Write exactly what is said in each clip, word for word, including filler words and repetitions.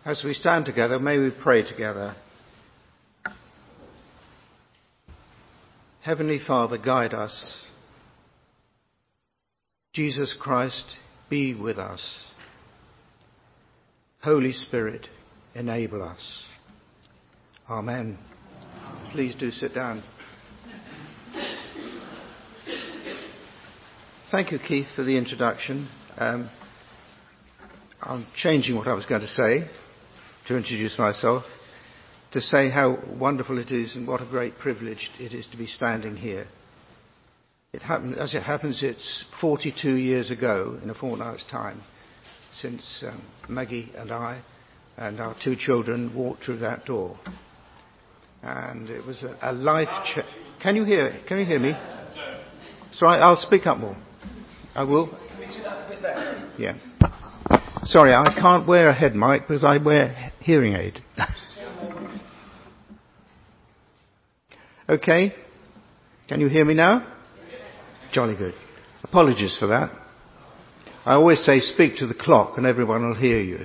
As we stand together, may we pray together. Heavenly Father, guide us. Jesus Christ, be with us. Holy Spirit, enable us. Amen. Please do sit down. Thank you, Keith, for the introduction. Um, I'm changing what I was going to say to introduce myself, to say how wonderful it is and what a great privilege it is to be standing here. It happened, as it happens, it's forty-two years ago, in a fortnight's time, since um, Maggie and I and our two children walked through that door. And it was a, a life check. Can you hear? Can you hear me? So I, I'll speak up more. I will. Yeah. Sorry, I can't wear a head mic because I wear hearing aid. Okay? Can you hear me now? Jolly good. Apologies for that. I always say speak to the clock and everyone will hear you.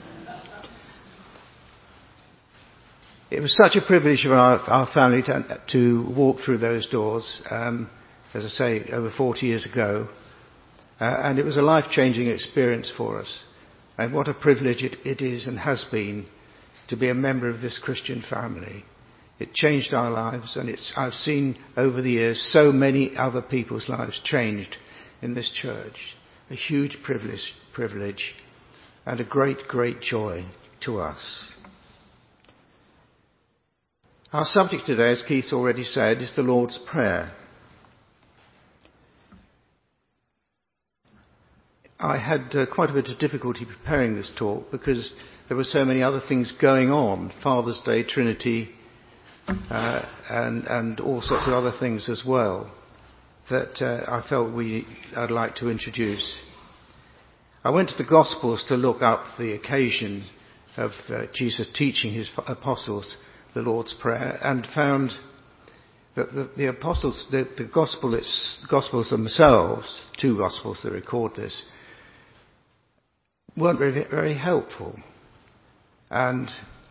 It was such a privilege for our, our family to, to walk through those doors, um, as I say, over forty years ago. Uh, and it was a life-changing experience for us. And what a privilege it, it is and has been to be a member of this Christian family. It changed our lives, and it's, I've seen over the years so many other people's lives changed in this church. A huge privilege, privilege and a great, great joy to us. Our subject today, as Keith already said, is the Lord's Prayer. I had uh, quite a bit of difficulty preparing this talk because there were so many other things going on. Father's Day, Trinity, uh, and, and all sorts of other things as well that uh, I felt we, I'd like to introduce. I went to the Gospels to look up the occasion of uh, Jesus teaching his apostles the Lord's Prayer and found that the, the apostles, the, the Gospel, it's, Gospels themselves, two Gospels that record this, weren't very, very helpful. And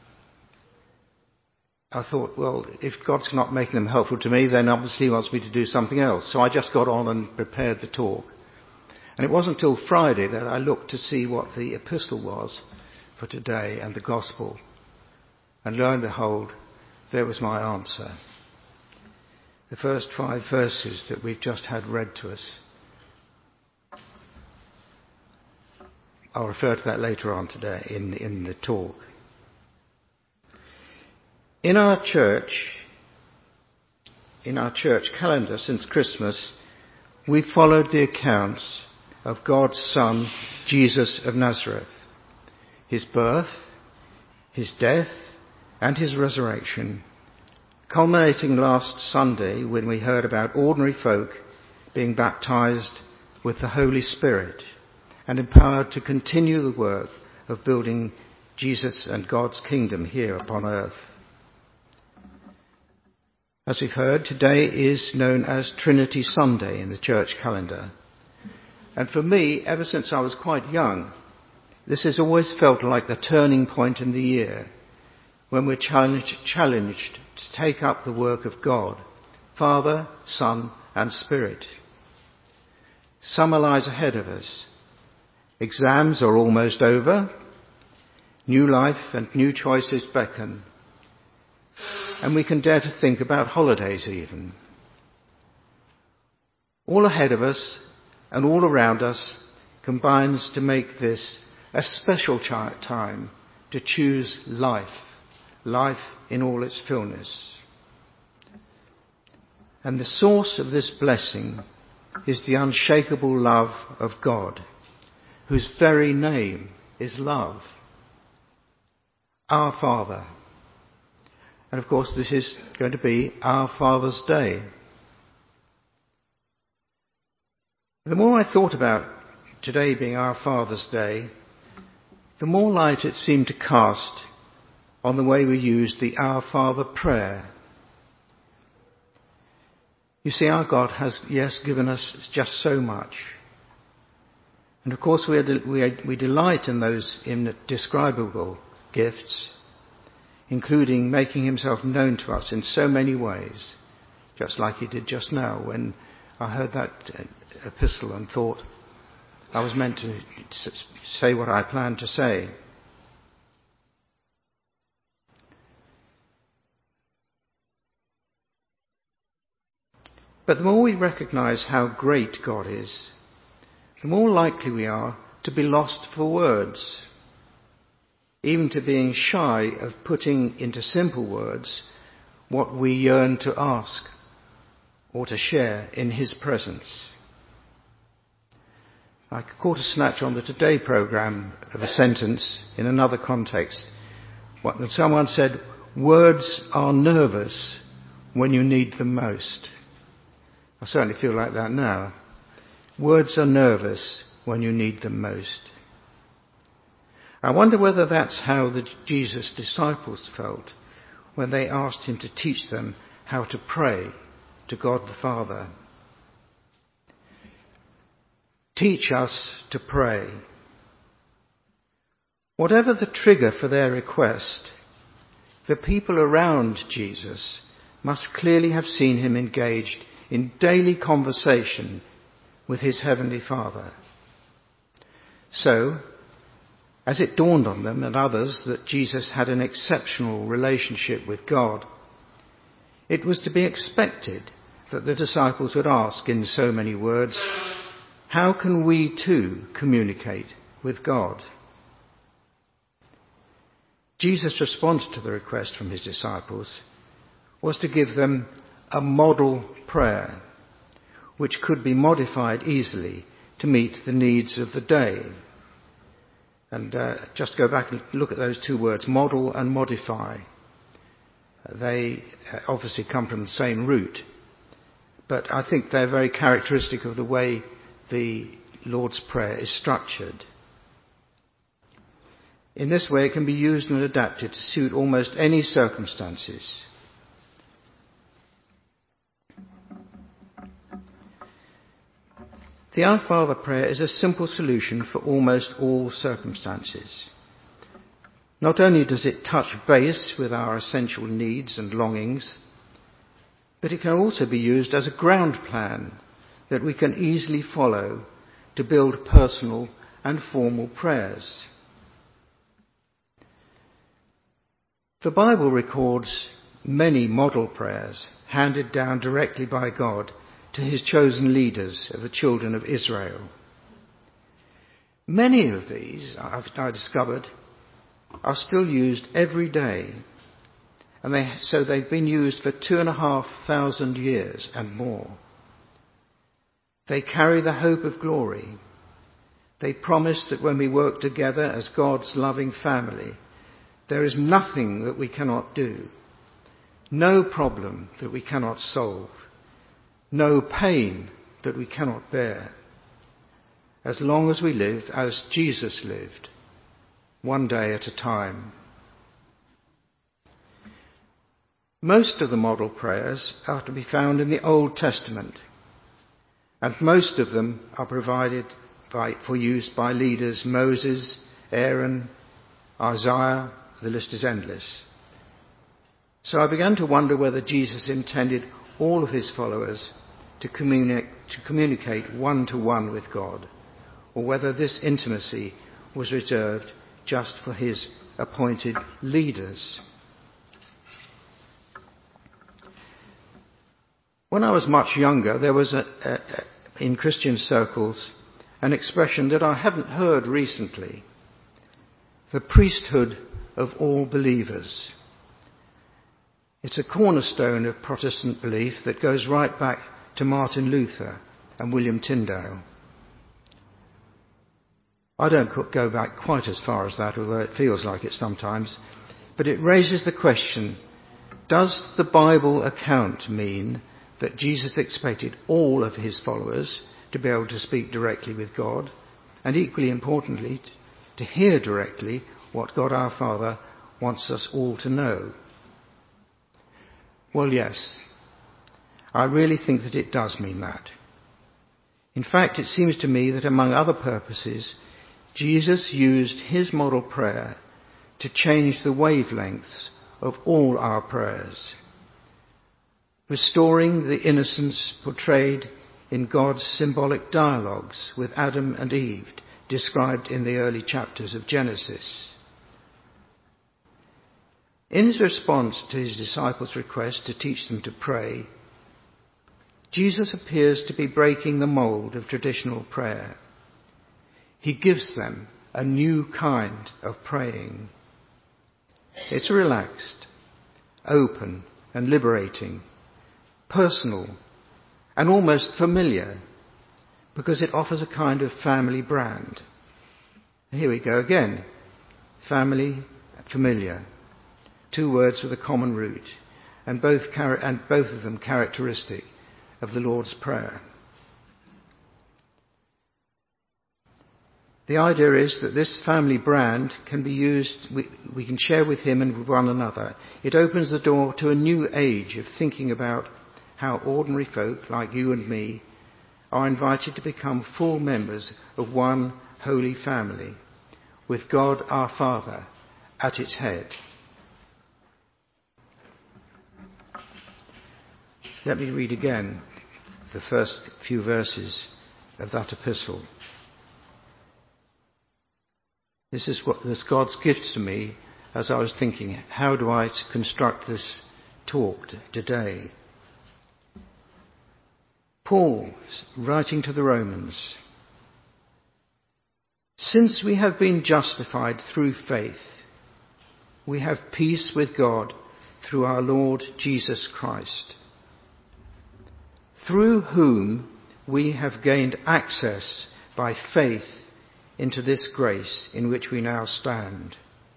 I thought, well, if God's not making them helpful to me, then obviously he wants me to do something else. So I just got on and prepared the talk. And it wasn't until Friday that I looked to see what the epistle was for today and the Gospel. And lo and behold, there was my answer. The first five verses that we've just had read to us. I'll refer to that later on today in, in the talk. In our church, in our church calendar since Christmas, we followed the accounts of God's Son, Jesus of Nazareth. His birth, his death, and his resurrection, culminating last Sunday when we heard about ordinary folk being baptized with the Holy Spirit and empowered to continue the work of building Jesus and God's kingdom here upon earth. As we've heard, today is known as Trinity Sunday in the church calendar. And for me, ever since I was quite young, this has always felt like the turning point in the year when we're challenged, challenged to take up the work of God, Father, Son, and Spirit. Summer lies ahead of us. Exams are almost over. New life and new choices beckon. And we can dare to think about holidays even. All ahead of us and all around us combines to make this a special time to choose life, life in all its fullness. And the source of this blessing is the unshakable love of God, whose very name is love. Our Father. And of course this is going to be our Father's Day. The more I thought about today being our Father's Day, the more light it seemed to cast on the way we use the Our Father prayer. You see, our God has, yes, given us just so much. And of course we, are, we, are, we delight in those indescribable gifts, including making himself known to us in so many ways, just like he did just now when I heard that epistle and thought I was meant to say what I planned to say. But the more we recognize how great God is, the more likely we are to be lost for words, even to being shy of putting into simple words what we yearn to ask or to share in his presence. I caught a snatch on the Today programme of a sentence in another context. When someone said, "Words are nervous when you need them most." I certainly feel like that now. Words are nervous when you need them most. I wonder whether that's how the Jesus disciples felt when they asked him to teach them how to pray to God the Father. Teach us to pray. Whatever the trigger for their request, the people around Jesus must clearly have seen him engaged in daily conversation with his heavenly Father. So, as it dawned on them and others that Jesus had an exceptional relationship with God, it was to be expected that the disciples would ask in so many words, how can we too communicate with God? Jesus' response to the request from his disciples was to give them a model prayer, which could be modified easily to meet the needs of the day. And uh, just go back and look at those two words, model and modify. They obviously come from the same root, but I think they're very characteristic of the way the Lord's Prayer is structured. In this way, it can be used and adapted to suit almost any circumstances. The Our Father prayer is a simple solution for almost all circumstances. Not only does it touch base with our essential needs and longings, but it can also be used as a ground plan that we can easily follow to build personal and formal prayers. The Bible records many model prayers handed down directly by God to his chosen leaders of the children of Israel. Many of these, I've now discovered, are still used every day, and they, so they've been used for two and a half thousand years and more. They carry the hope of glory. They promise that when we work together as God's loving family, there is nothing that we cannot do, no problem that we cannot solve, no pain that we cannot bear, as long as we live as Jesus lived, one day at a time. Most of the model prayers are to be found in the Old Testament, and most of them are provided by, for use by leaders Moses, Aaron, Isaiah. The list is endless. So I began to wonder whether Jesus intended all of his followers to communicate, to communicate one-to-one with God, or whether this intimacy was reserved just for his appointed leaders. When I was much younger, there was, a, a, in Christian circles, an expression that I haven't heard recently: the priesthood of all believers. It's a cornerstone of Protestant belief that goes right back to Martin Luther and William Tyndale. I don't go back quite as far as that, although it feels like it sometimes, but it raises the question, does the Bible account mean that Jesus expected all of his followers to be able to speak directly with God, and equally importantly, to hear directly what God our Father wants us all to know? Well, yes, I really think that it does mean that. In fact, it seems to me that among other purposes, Jesus used his model prayer to change the wavelengths of all our prayers, restoring the innocence portrayed in God's symbolic dialogues with Adam and Eve, described in the early chapters of Genesis. In his response to his disciples' request to teach them to pray, Jesus appears to be breaking the mould of traditional prayer. He gives them a new kind of praying. It's relaxed, open and liberating, personal and almost familiar, because it offers a kind of family brand. Here we go again. Family, familiar. Two words with a common root, and both, char- and both of them characteristic of the Lord's Prayer. The idea is that this family brand can be used, we, we can share with him and with one another. It opens the door to a new age of thinking about how ordinary folk like you and me are invited to become full members of one holy family, with God our Father at its head. Let me read again the first few verses of that epistle. This is what this God's gift to me as I was thinking, how do I construct this talk today? Paul, writing to the Romans, since we have been justified through faith, we have peace with God through our Lord Jesus Christ, through whom we have gained access by faith into this grace in which we now stand.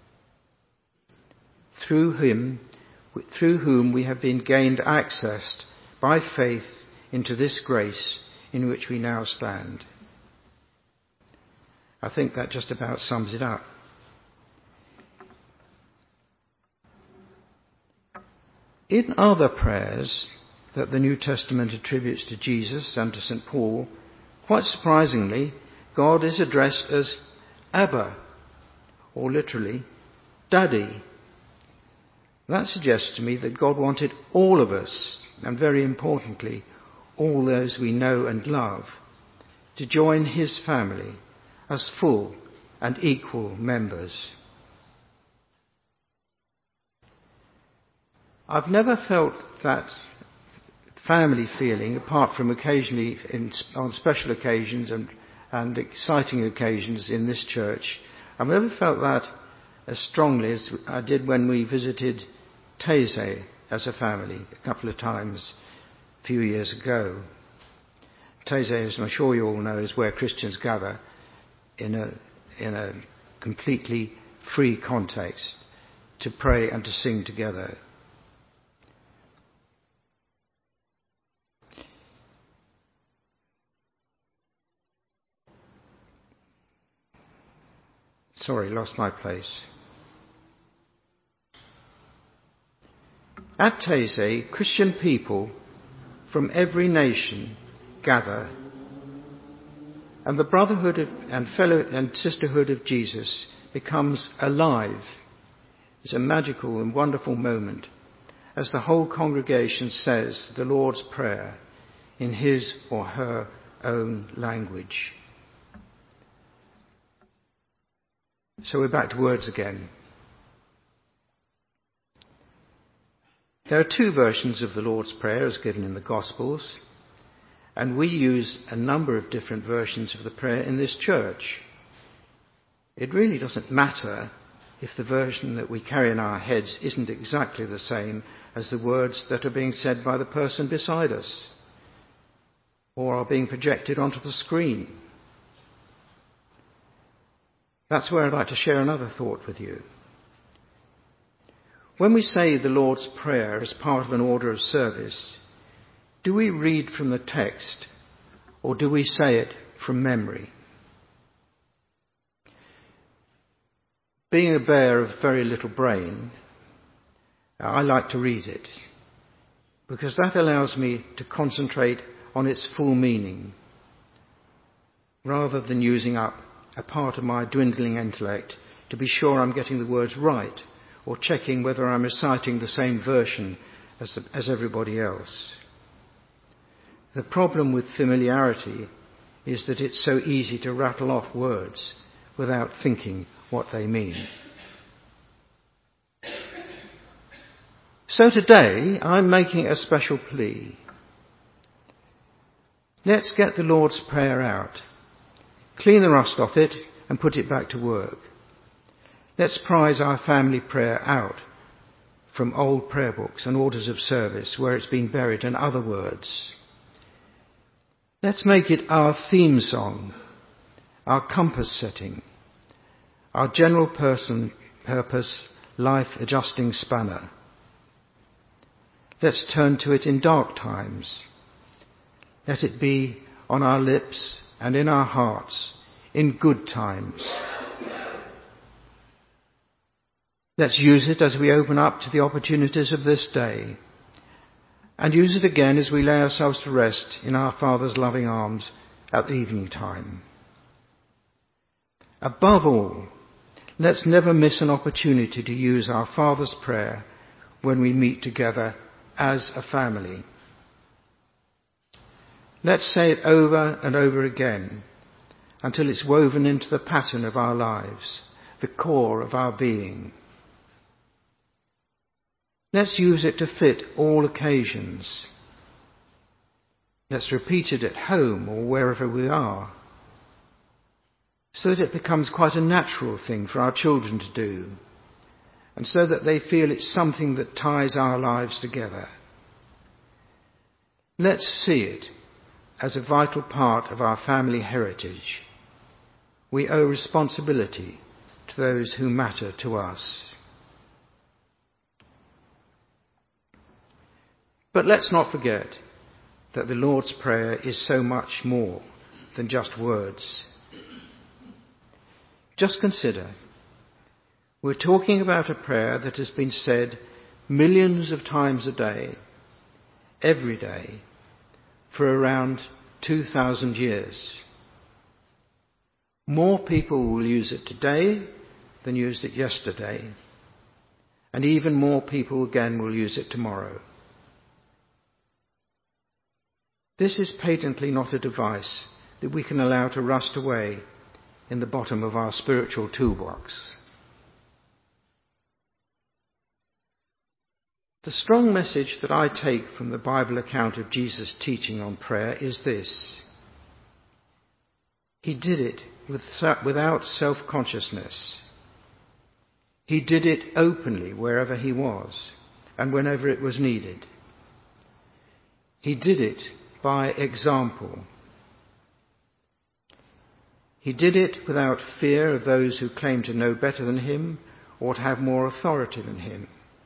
Through him, through whom we have been gained access by faith into this grace in which we now stand. I think that just about sums it up. In other prayers that the New Testament attributes to Jesus and to Saint Paul, quite surprisingly, God is addressed as Abba, or literally, Daddy. That suggests to me that God wanted all of us, and very importantly, all those we know and love, to join his family as full and equal members. I've never felt that family feeling, apart from occasionally in, on special occasions and, and exciting occasions in this church. I've never felt that as strongly as I did when we visited Taizé as a family a couple of times a few years ago. Taizé, as I'm sure you all know, is where Christians gather in a, in a completely free context to pray and to sing together. Sorry, lost my place. At Taizé, Christian people from every nation gather, and the brotherhood of, and fellow and sisterhood of Jesus becomes alive. It's a magical and wonderful moment as the whole congregation says the Lord's Prayer in his or her own language. So we're back to words again. There are two versions of the Lord's Prayer as given in the Gospels, and we use a number of different versions of the prayer in this church. It really doesn't matter if the version that we carry in our heads isn't exactly the same as the words that are being said by the person beside us or are being projected onto the screen. That's where I'd like to share another thought with you. When we say the Lord's Prayer as part of an order of service, do we read from the text or do we say it from memory? Being a bear of very little brain, I like to read it because that allows me to concentrate on its full meaning rather than using up a part of my dwindling intellect to be sure I'm getting the words right, or checking whether I'm reciting the same version as, the, as everybody else. The problem with familiarity is that it's so easy to rattle off words without thinking what they mean. So today, I'm making a special plea. Let's get the Lord's Prayer out, clean the rust off it and put it back to work. Let's prize our family prayer out from old prayer books and orders of service where it's been buried in other words. Let's make it our theme song, our compass setting, our general person, purpose, life-adjusting spanner. Let's turn to it in dark times. Let it be on our lips and in our hearts in good times. Let's use it as we open up to the opportunities of this day, and use it again as we lay ourselves to rest in our Father's loving arms at the evening time. Above all, let's never miss an opportunity to use our Father's prayer when we meet together as a family. Let's say it over and over again until it's woven into the pattern of our lives, the core of our being. Let's use it to fit all occasions. Let's repeat it at home or wherever we are, so that it becomes quite a natural thing for our children to do, and so that they feel it's something that ties our lives together. Let's see it as a vital part of our family heritage. We owe responsibility to those who matter to us. But let's not forget that the Lord's Prayer is so much more than just words. Just consider, we're talking about a prayer that has been said millions of times a day, every day, for around two thousand years. More people will use it today than used it yesterday, and even more people again will use it tomorrow. This is patently not a device that we can allow to rust away in the bottom of our spiritual toolbox. The strong message that I take from the Bible account of Jesus' teaching on prayer is this: He did it without self-consciousness. He did it openly wherever he was and whenever it was needed. He did it by example. He did it without fear of those who claim to know better than him or to have more authority than him.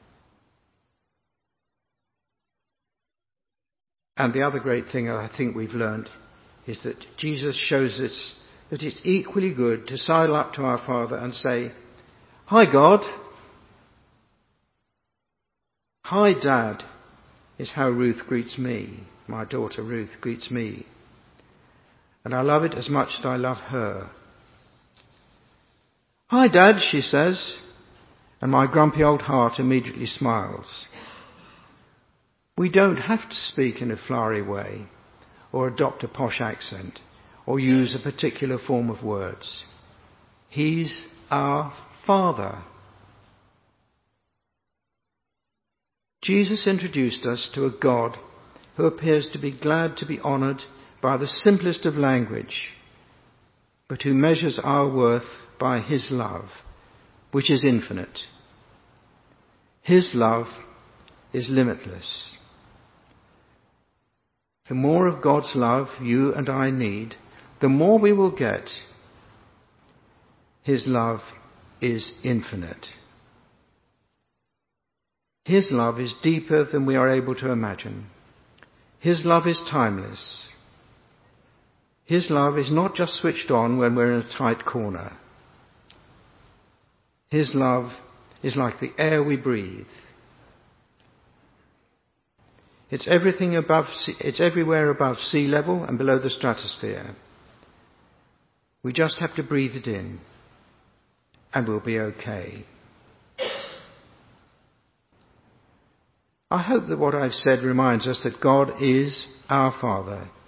And the other great thing I think we've learned is that Jesus shows us that it's equally good to sidle up to our Father and say, "Hi, God." "Hi, Dad," is how Ruth greets me. My daughter Ruth greets me. And I love it as much as I love her. "Hi, Dad," she says, and my grumpy old heart immediately smiles. We don't have to speak in a flowery way, or adopt a posh accent, or use a particular form of words. He's our Father. Jesus introduced us to a God who appears to be glad to be honoured by the simplest of language, but who measures our worth by his love, which is infinite. His love is limitless. The more of God's love you and I need, the more we will get. His love is infinite. His love is deeper than we are able to imagine. His love is timeless. His love is not just switched on when we're in a tight corner. His love is like the air we breathe. It's everything above, it's everywhere above sea level and below the stratosphere. We just have to breathe it in and we'll be okay. I hope that what I've said reminds us that God is our Father.